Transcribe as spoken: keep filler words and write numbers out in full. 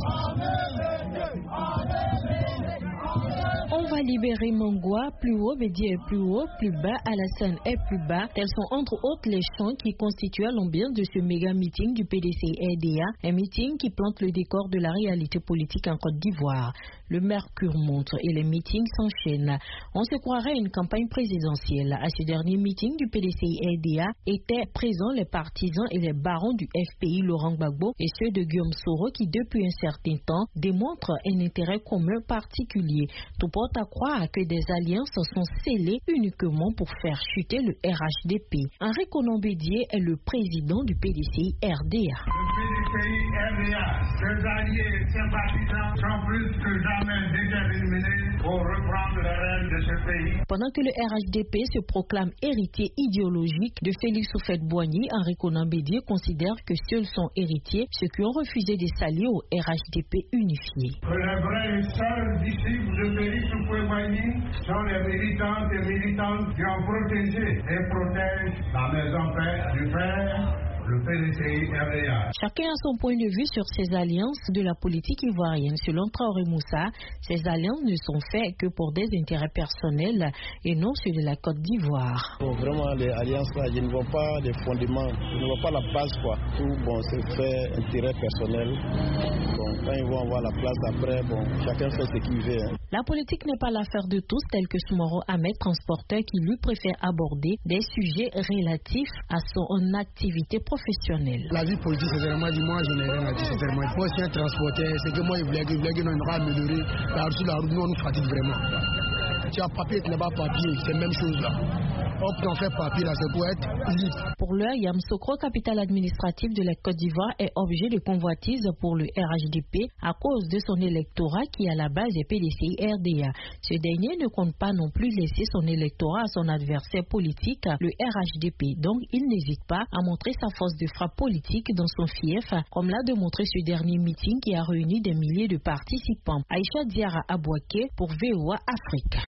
On va libérer Mangwa, plus haut, Bédié est plus haut, plus bas, Alassane est plus bas. Tels sont entre autres les chants qui constituent l'ambiance de ce méga meeting du P D C R D A, un meeting qui plante le décor de la réalité politique en Côte d'Ivoire. Le mercure montre et les meetings s'enchaînent. On se croirait à une campagne présidentielle. À ce dernier meeting du P D C R D A étaient présents les partisans et les barons du F P I Laurent Gbagbo et ceux de Guillaume Soro qui depuis un certain temps démontrent un intérêt commun particulier. Tout porte à croire que des alliances sont scellées uniquement pour faire chuter le R H D P. Henri Konan-Bédié est le président du P D C R D A. Le P D C R D A, ses alliés et sympathisants sont plus que jamais déterminés pour reprendre les rênes de ce pays. Pendant que le R H D P se proclame héritier idéologique de Félix Houphouët-Boigny, Henri Konan-Bédié considère que seuls sont héritiers ceux qui ont refusé de s'allier au R H D P unifié. Que les vrais et seuls disciples de Félix Houphouët-Boigny sont les militants et militantes qui ont protégé et protègent la maison père du père. Le P D C R D A. Chacun a son point de vue sur ces alliances de la politique ivoirienne. Selon Traoré Moussa, ces alliances ne sont faites que pour des intérêts personnels et non ceux de la Côte d'Ivoire. Bon, vraiment, les alliances là, je ne vois pas les fondements, je ne vois pas la base quoi. Tout bon, c'est fait intérêt personnel. Bon, quand ils vont avoir la place après, bon, chacun fait ce qu'il veut. Hein. La politique n'est pas l'affaire de tous, tel que Soumoro Ahmed, transporteur, qui lui préfère aborder des sujets relatifs à son activité professionnelle. La vie politique, sincèrement, moi, je n'ai rien à dire, sincèrement. Moi, c'est un transporteur, c'est que moi, il voulait que nous nous améliorer. La route, la route, nous, on nous fatigue vraiment. Tu as papier, tu n'as pas papier, c'est la même chose là. On peut en faire papier là, c'est pour être libre. Pour l'heure, Yamoussoukro, capitale administrative de la Côte d'Ivoire, est objet de convoitise pour le R H D P à cause de son électorat qui est à la base des P D C R D A. Ce dernier ne compte pas non plus laisser son électorat à son adversaire politique, le R H D P. Donc, il n'hésite pas à montrer sa force de frappe politique dans son fief, comme l'a démontré ce dernier meeting qui a réuni des milliers de participants. Aïcha Diara Abouaké pour V O A Afrique.